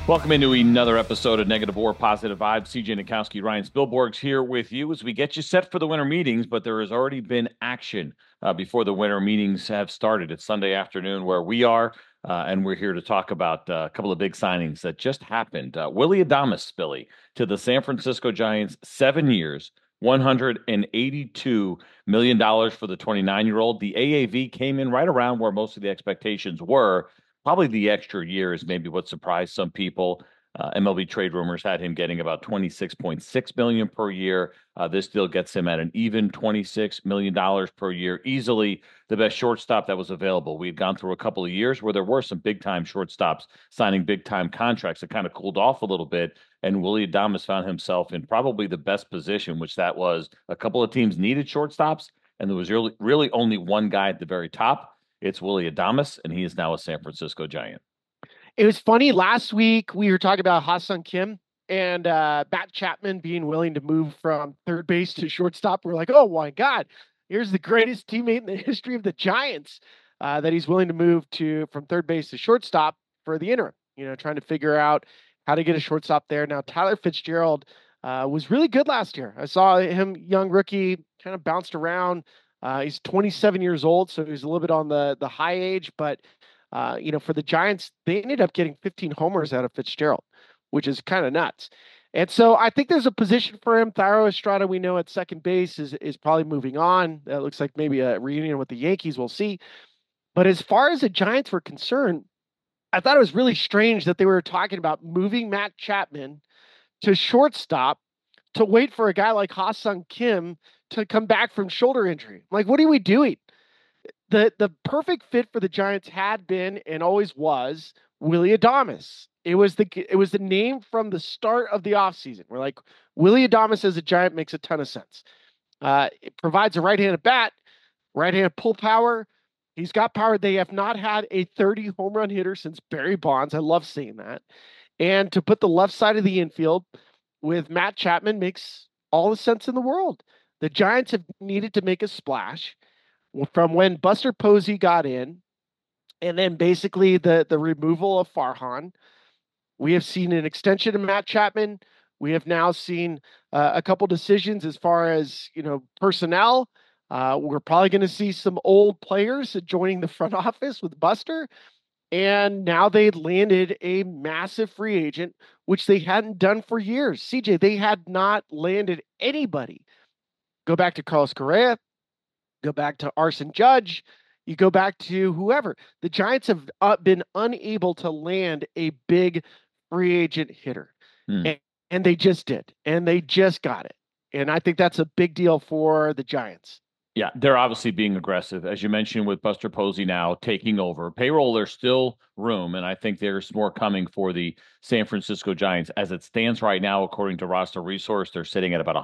Welcome into another episode of Negative War Positive Vibes. CJ Nikowski, Ryan Spilborg's here with you as we get you set for the winter meetings, but there has already been action before the winter meetings have started. It's Sunday afternoon where we are, and we're here to talk about a couple of big signings that just happened. Willy Adames, Billy, to the San Francisco Giants, 7 years, $182 million for the 29-year-old. The AAV came in right around where most of the expectations were. Probably the extra year is maybe what surprised some people. MLB trade rumors had him getting about 26.6 million per year. This deal gets him at an even $26 million per year, easily the best shortstop that was available. We had gone through a couple of years where there were some big time shortstops signing big time contracts that kind of cooled off a little bit. And Willy Adames found himself in probably the best position, which that was a couple of teams needed shortstops, and there was really only one guy at the very top. It's Willy Adames, and he is now a San Francisco Giant. It was funny. Last week we were talking about Ha-Seong Kim and Matt Chapman being willing to move from third base to shortstop. We're like, oh my God, here's the greatest teammate in the history of the Giants that he's willing to move to from third base to shortstop for the interim. Trying to figure out how to get a shortstop there. Now Tyler Fitzgerald was really good last year. I saw him, young rookie, kind of bounced around. He's 27 years old, so he's a little bit on the high age, but for the Giants, they ended up getting 15 homers out of Fitzgerald, which is kind of nuts. And so I think there's a position for him. Thairo Estrada, we know at second base is probably moving on. That looks like maybe a reunion with the Yankees. We'll see. But as far as the Giants were concerned, I thought it was really strange that they were talking about moving Matt Chapman to shortstop to wait for a guy like Ha-Seong Kim to come back from shoulder injury. Like, what are we doing? The perfect fit for the Giants had been and always was Willy Adames. It was the name from the start of the offseason. We're like, Willy Adames as a Giant makes a ton of sense. It provides a right-handed bat, right-handed pull power. He's got power. They have not had a 30 home run hitter since Barry Bonds. I love seeing that. And to put the left side of the infield with Matt Chapman makes all the sense in the world. The Giants have needed to make a splash from when Buster Posey got in, and then basically the removal of Farhan. We have seen an extension of Matt Chapman. We have now seen a couple decisions as far as personnel. We're probably going to see some old players joining the front office with Buster. And now they landed a massive free agent, which they hadn't done for years. CJ, they had not landed anybody. Go back to Carlos Correa, go back to Arson Judge, you go back to whoever. The Giants have been unable to land a big free agent hitter. And they just did. And they just got it. And I think that's a big deal for the Giants. Yeah, they're obviously being aggressive. As you mentioned, with Buster Posey now taking over. Payroll, there's still room, and I think there's more coming for the San Francisco Giants. As it stands right now, according to Roster Resource, they're sitting at about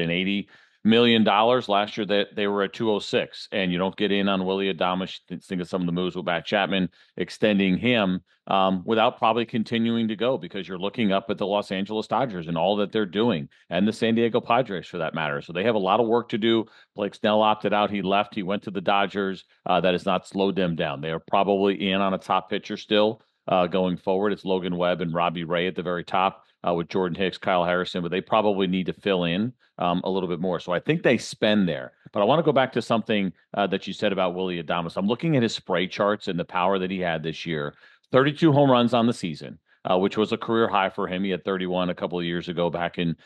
$180 million. Last year that they were at 206, and you don't get in on Willy Adames. Think of some of the moves with Matt Chapman extending him without probably continuing to go, because you're looking up at the Los Angeles Dodgers and all that they're doing, and the San Diego Padres for that matter. So they have a lot of work to do. Blake Snell opted out. He left. He went to the Dodgers. That has not slowed them down. They are probably in on a top pitcher still going forward. It's Logan Webb and Robbie Ray at the very top. With Jordan Hicks, Kyle Harrison, but they probably need to fill in a little bit more. So I think they spend there. But I want to go back to something that you said about Willy Adames. I'm looking at his spray charts and the power that he had this year. 32 home runs on the season, which was a career high for him. He had 31 a couple of years ago back in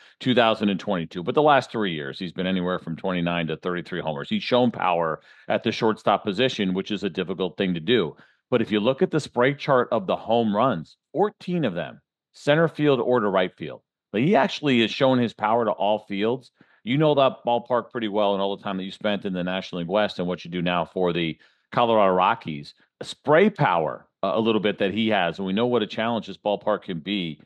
2022. But the last 3 years, he's been anywhere from 29 to 33 homers. He's shown power at the shortstop position, which is a difficult thing to do. But if you look at the spray chart of the home runs, 14 of them, center field or to right field. But he actually has shown his power to all fields. You know that ballpark pretty well, and all the time that you spent in the National League West and what you do now for the Colorado Rockies. Spray power a little bit that he has, and we know what a challenge this ballpark can be.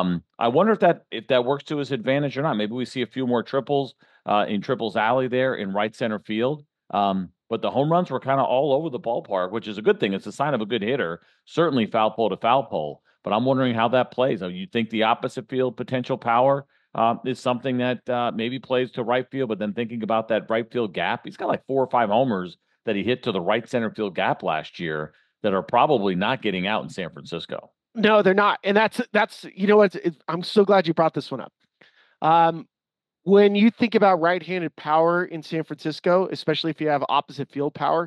I wonder if that works to his advantage or not. Maybe we see a few more triples in Triples Alley there in right center field. But the home runs were kind of all over the ballpark, which is a good thing. It's a sign of a good hitter, certainly foul pole to foul pole. But I'm wondering how that plays. You think the opposite field potential power is something that maybe plays to right field, but then thinking about that right field gap, he's got like 4 or 5 homers that he hit to the right center field gap last year that are probably not getting out in San Francisco. No, they're not. And that's you know what? I'm so glad you brought this one up. Um, when you think about right-handed power in San Francisco, especially if you have opposite field power,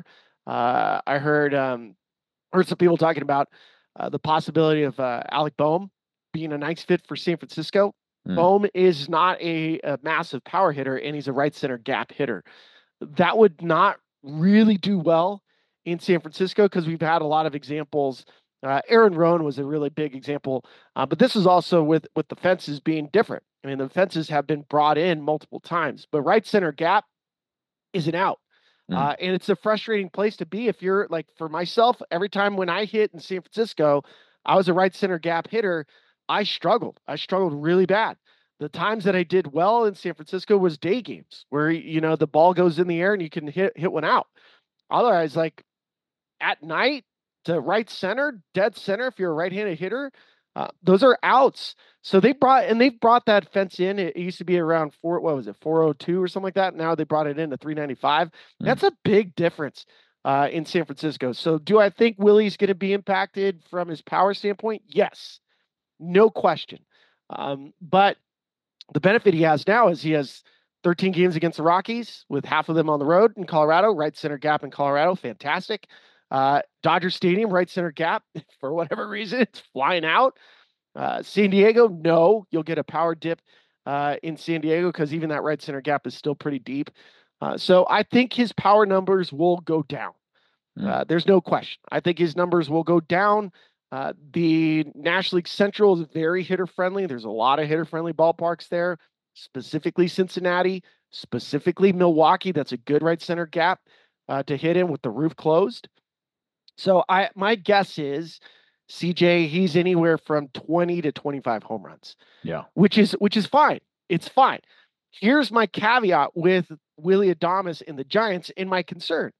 I heard some people talking about the possibility of Alec Boehm being a nice fit for San Francisco. Mm, Boehm is not a massive power hitter, and he's a right center gap hitter. That would not really do well in San Francisco because we've had a lot of examples. Aaron Roan was a really big example, but this is also with the fences being different. I mean, the fences have been brought in multiple times, but right center gap isn't out. mm, And it's a frustrating place to be if you're like for myself, every time when I hit in San Francisco, I was a right center gap hitter. I struggled. I struggled really bad. The times that I did well in San Francisco was day games where the ball goes in the air and you can hit one out. Otherwise, like at night to right center, dead center, if you're a right-handed hitter, those are outs. So they've brought that fence in. It used to be around what was it, 402 or something like that. Now they brought it in to 395. mm. That's a big difference in San Francisco. So do I think Willie's going to be impacted from his power standpoint? Yes, no question. But the benefit he has now is he has 13 games against the Rockies with half of them on the road in Colorado, right center gap in Colorado. Fantastic. Dodger Stadium, right center gap. For whatever reason, it's flying out. San Diego, no, you'll get a power dip in San Diego because even that right center gap is still pretty deep. So I think his power numbers will go down. Mm. There's no question. I think his numbers will go down. The National League Central is very hitter friendly. There's a lot of hitter friendly ballparks there, specifically Cincinnati, specifically Milwaukee. That's a good right center gap to hit in with the roof closed. So my guess is CJ, he's anywhere from 20 to 25 home runs, Yeah. which is fine. It's fine. Here's my caveat with Willie Adames and the Giants and my concern.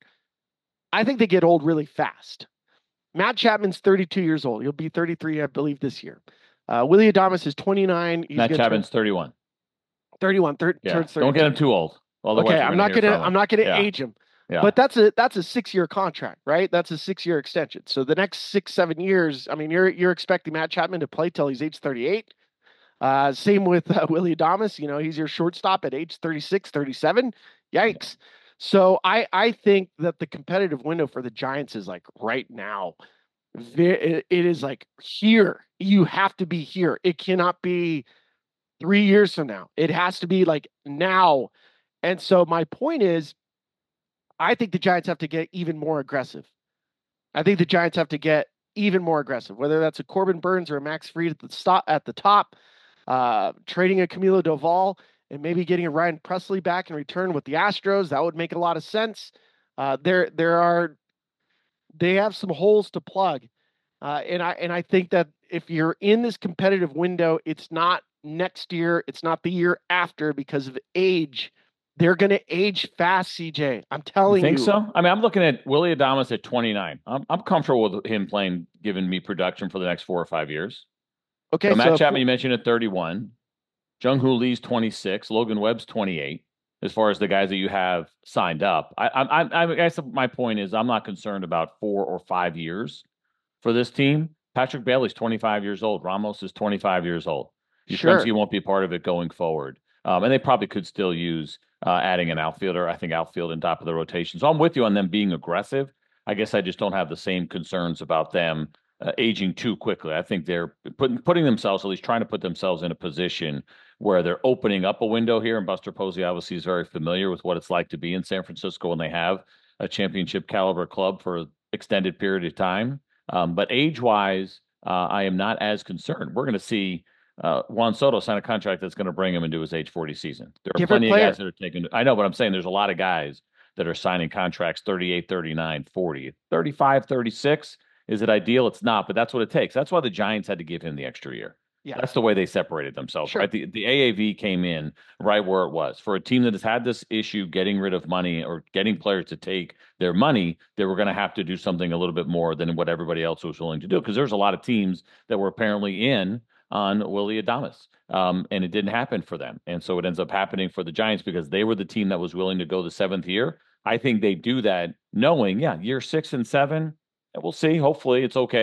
I think they get old really fast. Matt Chapman's 32 years old. He'll be 33, I believe, this year. Willie Adames is 29. He's Matt going to turn Chapman's 31. 31. Yeah. Turns Don't get 32. him too old. Otherwise, Okay, we're going to hear from I'm him. not gonna Yeah. age him, Yeah. but that's a 6-year contract, right? That's a 6-year extension. So the next 6-7 years, I mean, you're expecting Matt Chapman to play till he's age 38. Same with Willie Adames. He's your shortstop at age 36, 37. Yikes. So I think that the competitive window for the Giants is like right now. It is like here. You have to be here. It cannot be 3 years from now. It has to be like now. And so my point is, I think the Giants have to get even more aggressive. I think the Giants have to get even more aggressive, whether that's a Corbin Burns or a Max Fried at the top, trading a Camilo Doval and maybe getting a Ryan Presley back in return with the Astros. That would make a lot of sense. They have some holes to plug, and I think that if you're in this competitive window, it's not next year, it's not the year after because of age. They're going to age fast, CJ. I'm You telling think you. so? I mean, I'm looking at Willie Adames at 29. I'm comfortable with him playing, giving me production for the next 4 or 5 years. Okay, So Matt so Chapman, you mentioned at 31. Jung Hoo Lee's 26. Logan Webb's 28. As far as the guys that you have signed up, I guess my point is I'm not concerned about 4 or 5 years for this team. Patrick Bailey's 25 years old. Ramos is 25 years old. sure, Yastrzemski won't be part of it going forward. And they probably could still use adding an outfielder. I think outfield and top of the rotation. So I'm with you on them being aggressive. I guess I just don't have the same concerns about them aging too quickly. I think they're putting themselves, at least trying to put themselves in a position where they're opening up a window here. And Buster Posey obviously is very familiar with what it's like to be in San Francisco when they have a championship caliber club for an extended period of time. But age wise, I am not as concerned. We're going to see Juan Soto sign a contract that's going to bring him into his age 40 season. There are different plenty of guys player. that are taking, I know, but I'm saying there's a lot of guys that are signing contracts 38, 39, 40, 35, 36. Is it ideal? It's not, but that's what it takes. That's why the Giants had to give him the extra year. Yeah, That's the way they separated themselves, sure. right? The AAV came in right where it was. For a team that has had this issue getting rid of money or getting players to take their money, they were going to have to do something a little bit more than what everybody else was willing to do. Because there's a lot of teams that were apparently in on Willie Adames, and it didn't happen for them. And so it ends up happening for the Giants because they were the team that was willing to go the seventh year. I think they do that knowing, yeah, year 6 and 7, we'll see. Hopefully it's okay.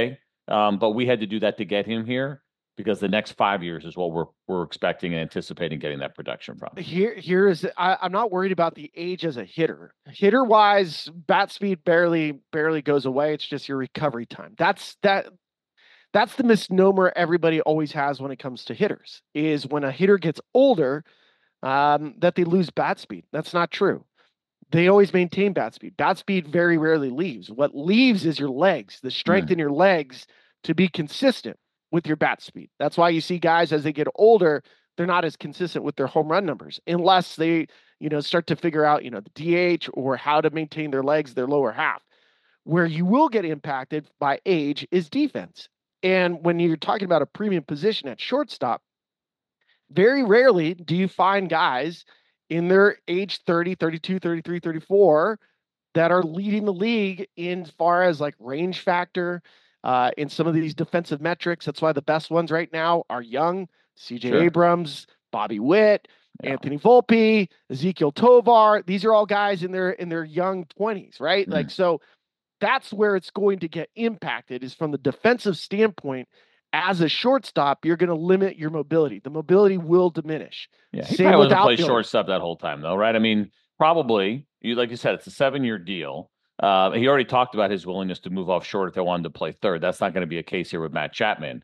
But we had to do that to get him here because the next 5 years is what we're expecting and anticipating getting that production from. Here is I'm not worried about the age as a hitter. Hitter wise, bat speed barely goes away. It's just your recovery time. That's the misnomer everybody always has when it comes to hitters is when a hitter gets older, that they lose bat speed. That's not true. They always maintain bat speed. Bat speed very rarely leaves. What leaves is your legs, the strength in your legs to be consistent with your bat speed. That's why you see guys as they get older, they're not as consistent with their home run numbers unless they, start to figure out, the DH or how to maintain their legs, their lower half. Where you will get impacted by age is defense. And when you're talking about a premium position at shortstop, very rarely do you find guys in their age 30, 32, 33, 34 that are leading the league in far as like range factor, in some of these defensive metrics. That's why the best ones right now are young, CJ Abrams, Bobby Witt, Anthony Volpe, Ezekiel Tovar. These are all guys in their young 20s, right? Like, so that's where it's going to get impacted is from the defensive standpoint. As a shortstop, you're going to limit your mobility. The mobility will diminish. Yeah, he probably wasn't play shortstop that whole time, though, right? I mean, probably, like you said, it's a 7-year deal. He already talked about his willingness to move off short if they wanted to play third. That's not going to be a case here with Matt Chapman.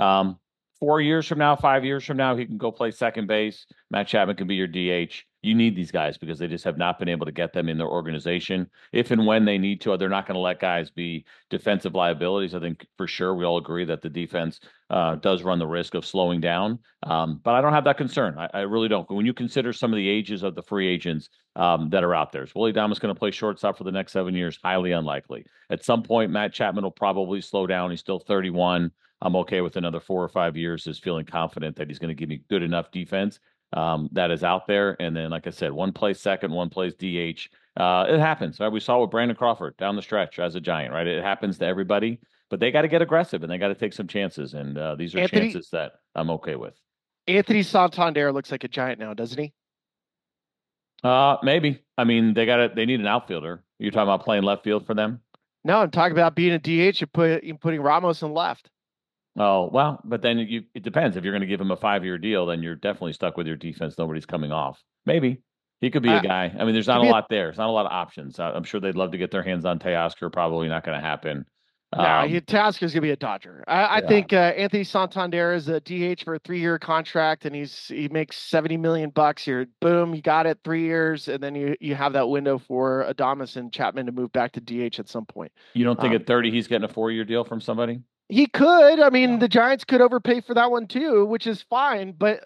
4 years from now, 5 years from now, he can go play second base. Matt Chapman can be your DH. You need these guys because they just have not been able to get them in their organization. If and when they need to, they're not going to let guys be defensive liabilities. I think for sure we all agree that the defense does run the risk of slowing down. But I don't have that concern. I really don't. When you consider some of the ages of the free agents that are out there, is Willy Adames going to play shortstop for the next 7 years? Highly unlikely. At some point, Matt Chapman will probably slow down. He's still 31. I'm okay with another 4 or 5 years, just feeling confident that he's going to give me good enough defense that is out there. And then, like I said, one plays second, one plays DH. It happens. Right? We saw with Brandon Crawford down the stretch as a Giant, right? It happens to everybody, but they got to get aggressive and they got to take some chances. And these are chances that I'm okay with. Anthony Santander looks like a Giant now, doesn't he? Maybe. I mean, they need an outfielder. You're talking about playing left field for them? No, I'm talking about being a DH and putting Ramos in left. Oh, well, but then it depends. If you're going to give him a 5-year deal, then you're definitely stuck with your defense. Nobody's coming off. Maybe he could be a guy. I mean, there's not a lot there. There's not a lot of options. I'm sure they'd love to get their hands on Teoscar. Probably not going to happen. No, Teoscar's going to be a Dodger. I think Anthony Santander is a DH for a 3-year contract, and he makes $70 million here. Boom, you got it, 3 years, and then you have that window for Adames and Chapman to move back to DH at some point. You don't think at 30 he's getting a 4-year deal from somebody? He could. I mean, the Giants could overpay for that one too, which is fine. But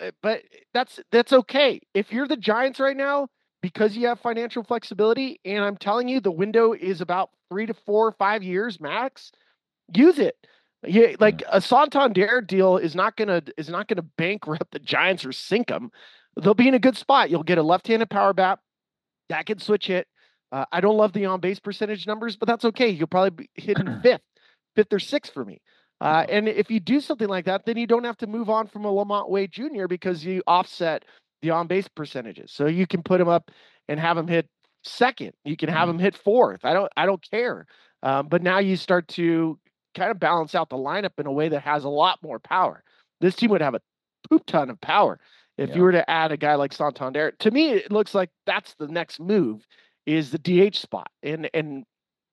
that's okay. If you're the Giants right now, because you have financial flexibility, and I'm telling you, the window is about 3 to 4 or 5 years max. Use it. Yeah, like a Santander deal is not gonna bankrupt the Giants or sink them. They'll be in a good spot. You'll get a left-handed power bat that can switch hit. I don't love the on-base percentage numbers, but that's okay. You'll probably be hitting fifth or sixth for me. And if you do something like that, then you don't have to move on from a Lamont Wade Jr. because you offset the on-base percentages. So you can put him up and have him hit second. You can have him hit fourth. I don't care. But now you start to kind of balance out the lineup in a way that has a lot more power. This team would have a poop ton of power if you were to add a guy like Santander. To me, it looks like that's the next move is the DH spot. And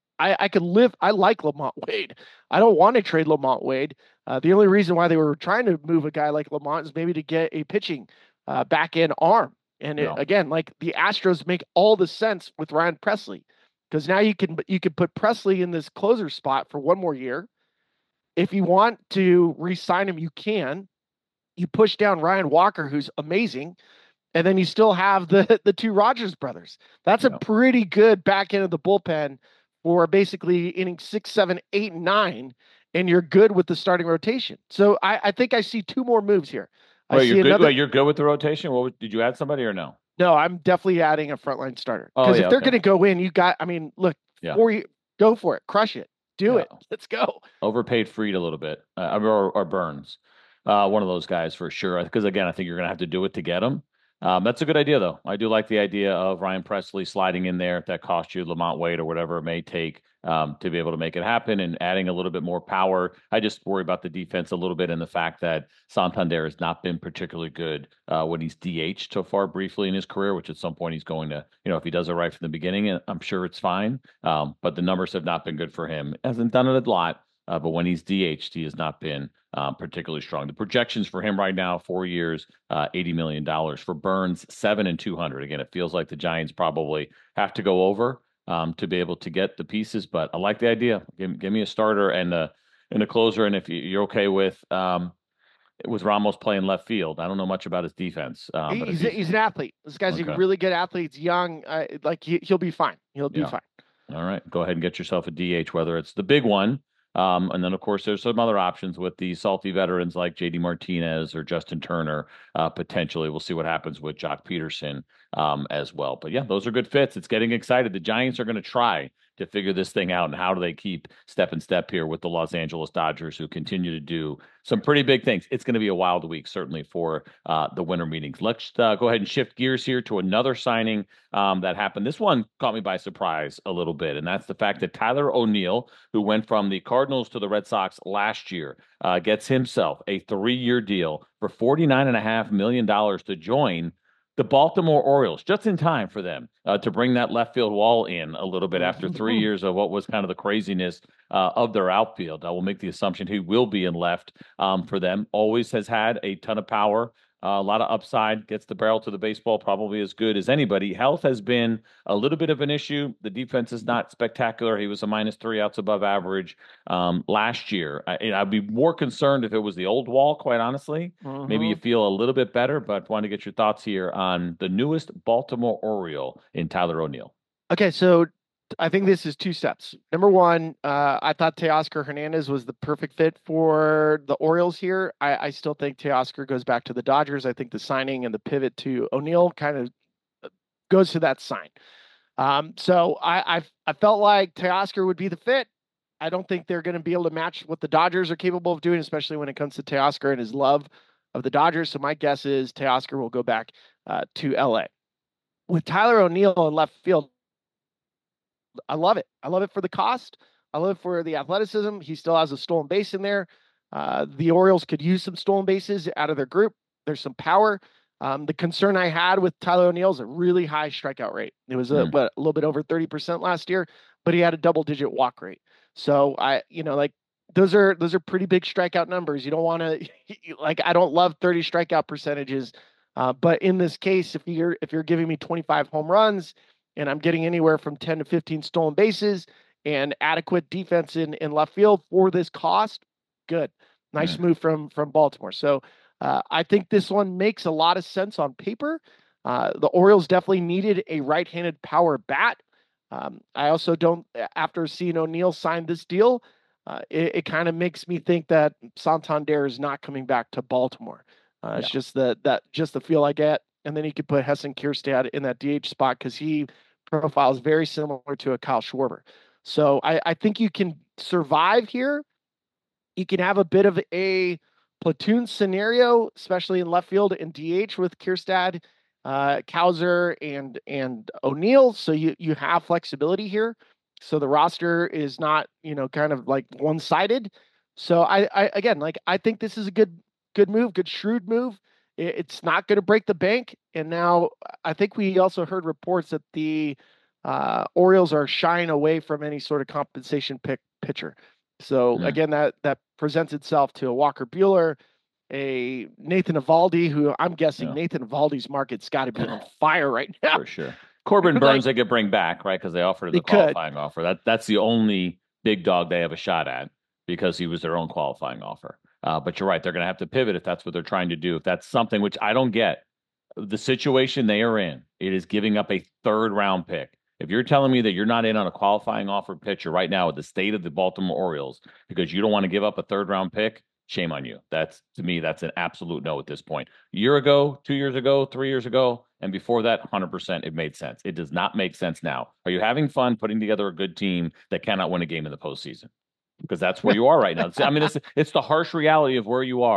I could live. I like Lamont Wade. I don't want to trade Lamont Wade. The only reason why they were trying to move a guy like Lamont is maybe to get a pitching back end arm. And again, like the Astros make all the sense with Ryan Presley because now you can put Presley in this closer spot for one more year. If you want to re-sign him, you can. You push down Ryan Walker, who's amazing, and then you still have the two Rogers brothers. That's a pretty good back end of the bullpen for basically innings 6, 7, 8, and 9, and you're good with the starting rotation. So I think I see 2 more moves here. You're good with the rotation? Did you add somebody or no? No, I'm definitely adding a frontline starter. Because if they're going to go in, go for it. Crush it. Do it. Let's go. Overpaid Fried a little bit. Or Burns. One of those guys for sure. Because, again, I think you're going to have to do it to get him. That's a good idea, though. I do like the idea of Ryan Presley sliding in there if that costs you Lamont Wade or whatever it may take to be able to make it happen and adding a little bit more power. I just worry about the defense a little bit and the fact that Santander has not been particularly good when he's DH so far briefly in his career, which at some point he's going to, if he does it right from the beginning, I'm sure it's fine. But the numbers have not been good for him. Hasn't done it a lot. But when he's DH'd, he has not been particularly strong. The projections for him right now, 4 years, $80 million. For Burns, 7 and 200. Again, it feels like the Giants probably have to go over to be able to get the pieces, but I like the idea. Give me a starter and a closer. And if you're okay with Ramos playing left field, I don't know much about his defense. But he's an athlete. This guy's okay. a really good athlete. He's young. He'll be fine. He'll be fine. All right. Go ahead and get yourself a DH, whether it's the big one. And then, of course, there's some other options with the salty veterans like JD Martinez or Justin Turner. Potentially, we'll see what happens with Jock Peterson as well. But yeah, those are good fits. It's getting excited. The Giants are going to try to figure this thing out, and how do they keep step and step here with the Los Angeles Dodgers, who continue to do some pretty big things. It's going to be a wild week, certainly, for the winter meetings. Let's go ahead and shift gears here to another signing that happened. This one caught me by surprise a little bit, and that's the fact that Tyler O'Neill, who went from the Cardinals to the Red Sox last year, gets himself a 3-year deal for $49.5 million to join the Baltimore Orioles, just in time for them to bring that left field wall in a little bit after 3 years of what was kind of the craziness of their outfield. I will make the assumption he will be in left for them. Always has had a ton of power, a lot of upside, gets the barrel to the baseball probably as good as anybody. Health has been a little bit of an issue. The defense is not spectacular. He was a -3 outs above average last year. I'd be more concerned if it was the old wall, quite honestly. Maybe you feel a little bit better, but want to get your thoughts here on the newest Baltimore Oriole in Tyler O'Neill. Okay, so I think this is two steps. Number one, I thought Teoscar Hernandez was the perfect fit for the Orioles here. I still think Teoscar goes back to the Dodgers. I think the signing and the pivot to O'Neill kind of goes to that sign. So I felt like Teoscar would be the fit. I don't think they're going to be able to match what the Dodgers are capable of doing, especially when it comes to Teoscar and his love of the Dodgers. So my guess is Teoscar will go back to LA. With Tyler O'Neill in left field, I love it. I love it for the cost. I love it for the athleticism. He still has a stolen base in there. The Orioles could use some stolen bases out of their group. There's some power. The concern I had with Tyler O'Neill is a really high strikeout rate. It was a little bit over 30% last year, but he had a double-digit walk rate. So those are pretty big strikeout numbers. You don't want to I don't love 30 strikeout percentages, but in this case, if you're giving me 25 home runs and I'm getting anywhere from 10 to 15 stolen bases and adequate defense in left field for this cost, good. Nice move from Baltimore. So I think this one makes a lot of sense on paper. The Orioles definitely needed a right-handed power bat. I also don't, after seeing O'Neill sign this deal, it kind of makes me think that Santander is not coming back to Baltimore. It's just the feel I get. And then you could put Heston Kjerstad in that DH spot because he profiles very similar to a Kyle Schwarber. So I think you can survive here. You can have a bit of a platoon scenario, especially in left field and DH with Kjerstad, Cowser, and O'Neill. So you have flexibility here. So the roster is not, kind of like one-sided. So I think this is a good move, good shrewd move. It's not going to break the bank. And now I think we also heard reports that the Orioles are shying away from any sort of compensation pitcher. So again, that presents itself to a Walker Buehler, a Nathan Eovaldi, who I'm guessing Nathan Eovaldi's market's got to be on fire right now. For sure. Corbin Burns they could bring back, right? Because they offered the qualifying offer. That's the only big dog they have a shot at because he was their own qualifying offer. But you're right. They're going to have to pivot if that's what they're trying to do. If that's something which I don't get, the situation they are in, it is giving up a 3rd-round pick. If you're telling me that you're not in on a qualifying offer pitcher right now with the state of the Baltimore Orioles because you don't want to give up a 3rd-round pick, shame on you. To me, that's an absolute no at this point. A year ago, 2 years ago, 3 years ago, and before that, 100% it made sense. It does not make sense now. Are you having fun putting together a good team that cannot win a game in the postseason? Because that's where you are right now. I mean, it's the harsh reality of where you are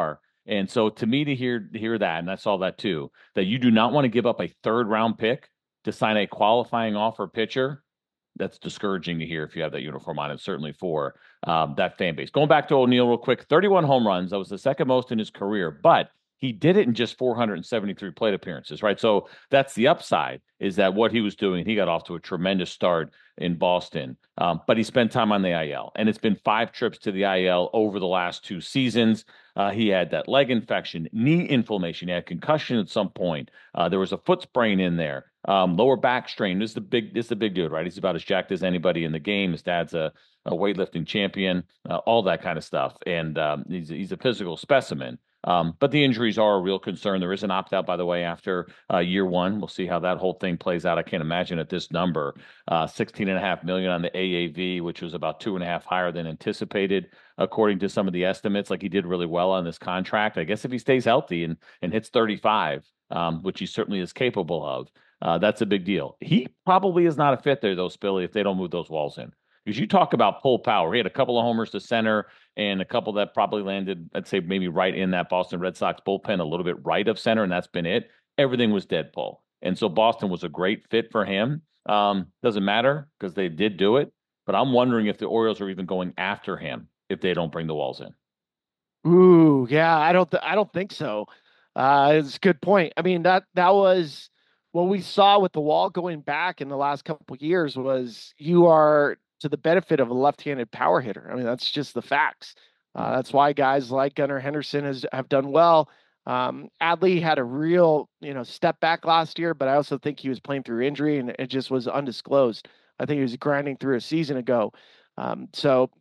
And so to me to hear that, and I saw that too, that you do not want to give up a third round pick to sign a qualifying offer pitcher, that's discouraging to hear if you have that uniform on it, certainly for that fan base. Going back to O'Neill real quick, 31 home runs. That was the second most in his career, but he did it in just 473 plate appearances, right? So that's the upside, is that what he was doing, he got off to a tremendous start in Boston, but he spent time on the IL, and it's been 5 trips to the IL over the last 2 seasons. He had that leg infection, knee inflammation, he had concussion at some point. There was a foot sprain in there, lower back strain. This is the big dude, right? He's about as jacked as anybody in the game. His dad's a weightlifting champion, all that kind of stuff, and he's a physical specimen. But the injuries are a real concern. There is an opt out, by the way, after year one. We'll see how that whole thing plays out. I can't imagine at this number, 16.5 million on the AAV, which was about 2.5 higher than anticipated, according to some of the estimates. Like, he did really well on this contract. I guess if he stays healthy and hits 35, which he certainly is capable of, that's a big deal. He probably is not a fit there, though, Spilly, if they don't move those walls in. Because you talk about pull power. He had a couple of homers to center and a couple that probably landed, I'd say, maybe right in that Boston Red Sox bullpen, a little bit right of center, and that's been it. Everything was dead pull. And so Boston was a great fit for him. Doesn't matter because they did do it. But I'm wondering if the Orioles are even going after him if they don't bring the walls in. Ooh, yeah, I don't think so. It's a good point. I mean, that was what we saw with the wall going back in the last couple of years was you are to the benefit of a left-handed power hitter. I mean, that's just the facts. That's why guys like Gunnar Henderson have done well. Adley had a real, step back last year, but I also think he was playing through injury and it just was undisclosed. I think he was grinding through a season ago. So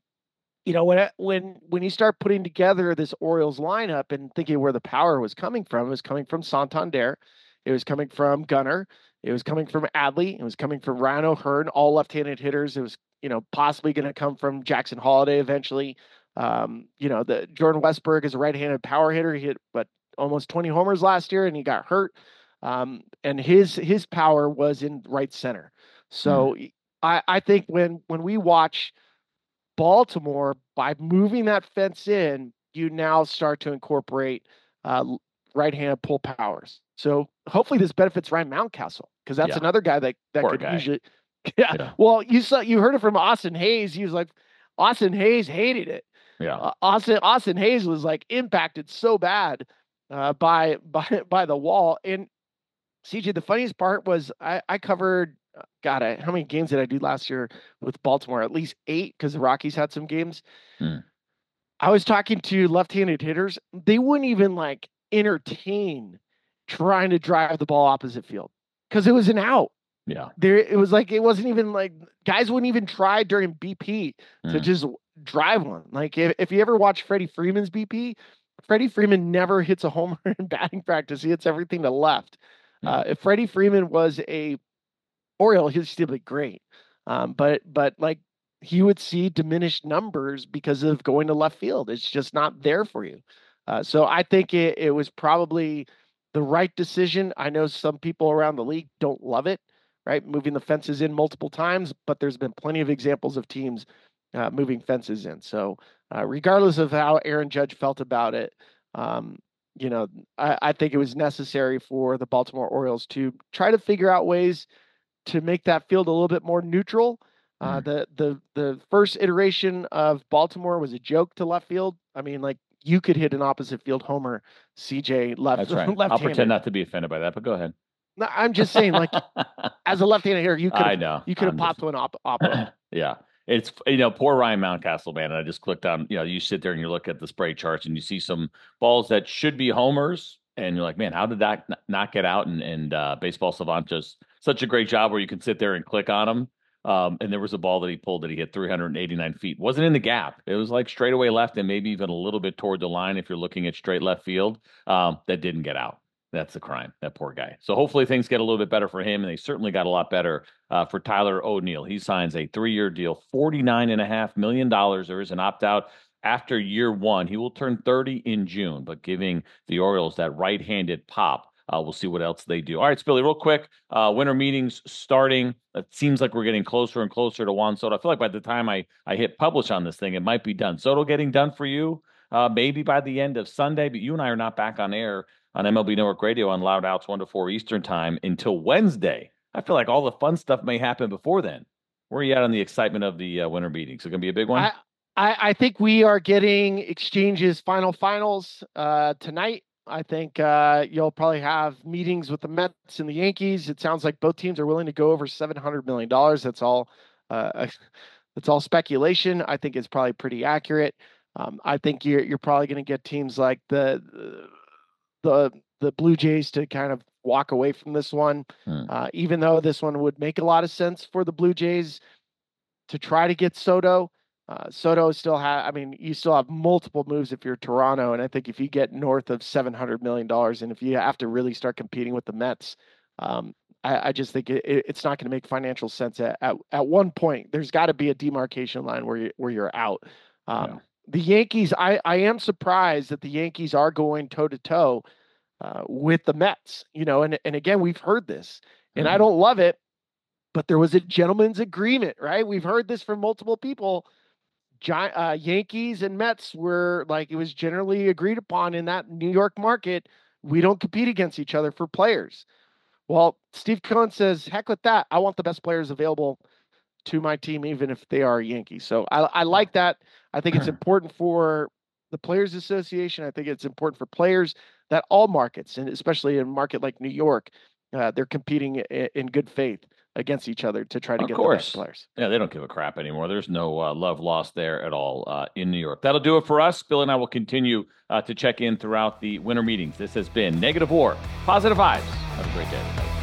when you start putting together this Orioles lineup and thinking where the power was coming from, it was coming from Santander, it was coming from Gunnar, it was coming from Adley, it was coming from Ryan O'Hearn, all left-handed hitters. It was possibly going to come from Jackson Holiday eventually. The Jordan Westburg is a right-handed power hitter. He hit almost 20 homers last year, and he got hurt. And his power was in right center. So I think when we watch Baltimore, by moving that fence in, you now start to incorporate right-handed pull powers. So hopefully this benefits Ryan Mountcastle, because that's another guy that could usually. Yeah. Well, you heard it from Austin Hayes. He was like, Austin Hayes hated it. Yeah. Austin Hayes was like impacted so bad by the wall. And CJ, the funniest part was I covered. God, how many games did I do last year with Baltimore? At least 8, because the Rockies had some games. I was talking to left-handed hitters. They wouldn't even entertain trying to drive the ball opposite field because it was an out. Yeah. It was it wasn't even guys wouldn't even try during BP to just drive one. Like if you ever watch Freddie Freeman's BP, Freddie Freeman never hits a homer in batting practice. He hits everything to left. If Freddie Freeman was a Oriole, he'd still be great. But he would see diminished numbers because of going to left field. It's just not there for you. So I think it was probably the right decision. I know some people around the league don't love it, right? Moving the fences in multiple times, but there's been plenty of examples of teams moving fences in. So regardless of how Aaron Judge felt about it, I think it was necessary for the Baltimore Orioles to try to figure out ways to make that field a little bit more neutral. The first iteration of Baltimore was a joke to left field. I mean, you could hit an opposite field homer, CJ left. That's right. I'll pretend not to be offended by that, but go ahead. No, I'm just saying, as a left-handed hitter, you could have popped one up. Yeah. It's, poor Ryan Mountcastle, man. And I just clicked on, you sit there and you look at the spray charts and you see some balls that should be homers. And you're like, man, how did that not get out? And Baseball Savant does such a great job where you can sit there and click on them. And there was a ball that he pulled that he hit 389 feet. Wasn't in the gap. It was straight away left and maybe even a little bit toward the line if you're looking at straight left field. That didn't get out. That's the crime, that poor guy. So hopefully things get a little bit better for him, and they certainly got a lot better for Tyler O'Neill. He signs a 3-year deal, $49.5 million. There is an opt-out after year one. He will turn 30 in June, but giving the Orioles that right-handed pop. We'll see what else they do. All right, Spilly, real quick. Winter meetings starting. It seems like we're getting closer and closer to Juan Soto. I feel like by the time I hit publish on this thing, it might be done. Soto getting done for you? maybe by the end of Sunday. But you and I are not back on air on MLB Network Radio on Loud Outs 1 to 4 Eastern time until Wednesday. I feel like all the fun stuff may happen before then. Where are you at on the excitement of the winter meetings? Is it going to be a big one? I think we are getting exchanges finals tonight. I think you'll probably have meetings with the Mets and the Yankees. It sounds like both teams are willing to go over $700 million. That's all speculation. I think it's probably pretty accurate. I think you're probably going to get teams like the Blue Jays to kind of walk away from this one, even though this one would make a lot of sense for the Blue Jays to try to get Soto. Soto still you still have multiple moves if you're Toronto. And I think if you get north of $700 million and if you have to really start competing with the Mets, I just think it's not going to make financial sense at one point. There's got to be a demarcation line where you're out. The Yankees, I am surprised that the Yankees are going toe to toe with the Mets, and again, we've heard this and I don't love it, but there was a gentleman's agreement, right? We've heard this from multiple people. Yankees and Mets were like, it was generally agreed upon in that New York market. We don't compete against each other for players. Well, Steve Cohen says, heck with that. I want the best players available to my team, even if they are Yankees. So I like that. I think it's important for the Players Association. I think it's important for players that all markets, and especially in a market like New York, they're competing in good faith against each other to try to get the best players. Yeah, they don't give a crap anymore. There's no love lost there at all in New York. That'll do it for us. Bill and I will continue to check in throughout the winter meetings. This has been Negative War, Positive Vibes. Have a great day, everybody.